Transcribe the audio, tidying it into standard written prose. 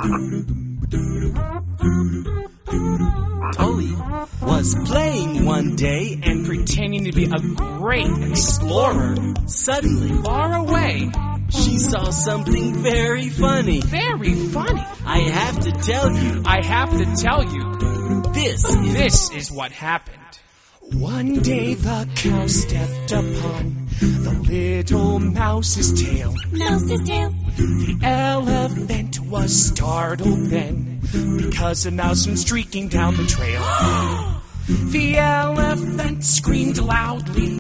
Tully was playing one day and pretending to be a great explorer. Suddenly, Far away. she saw something very funny. Very funny. I have to tell you, I have to tell you, this is what happened. One day the cow stepped upon the little mouse's tail. Mouse's tail. The elephant was startled then, because a mouse went streaking down the trail. The elephant screamed loudly.